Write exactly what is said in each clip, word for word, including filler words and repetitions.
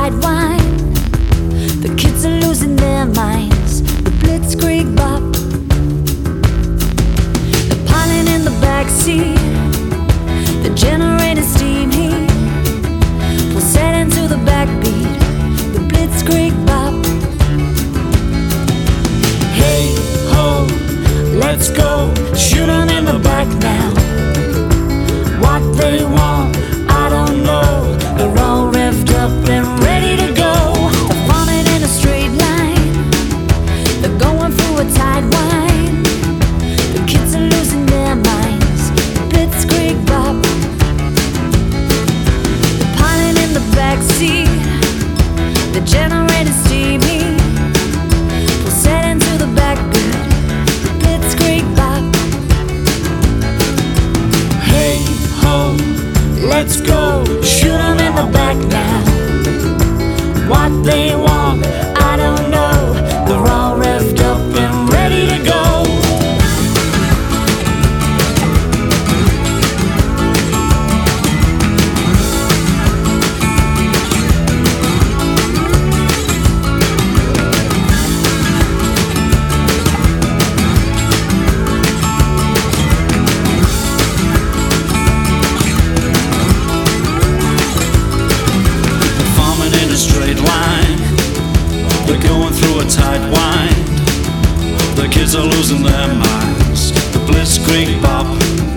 tight wine. The kids are losing their minds. The blitzkrieg bop. They're piling in the backseat. The generator steam heat. We'll set into the backbeat. The blitzkrieg bop. Hey ho, let's go. Shoot 'em in the back now. What they want, I don't know. They're all revved up and ready to go. They're forming in a straight line. They're going through a tight wine. The kids are losing their minds. Blitzkrieg bop. They're piling in the backseat. The generator steam heat. We'll set into the backbeat. The blitzkrieg bop. Hey ho, let's go. Shoot 'em in the back now. What they want, I don't know. They're all revved up and ready to go. Straight line, they're going through a tight wind. The kids are losing their minds. The blitzkrieg bop.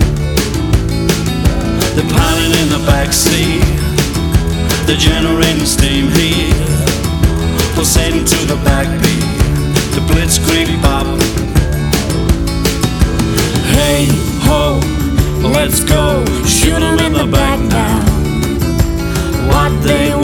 They're piling in the backseat. They're generating steam heat. Pulsating to the backbeat. The blitzkrieg bop. Hey ho, let's go. Shoot 'em in the back now. What they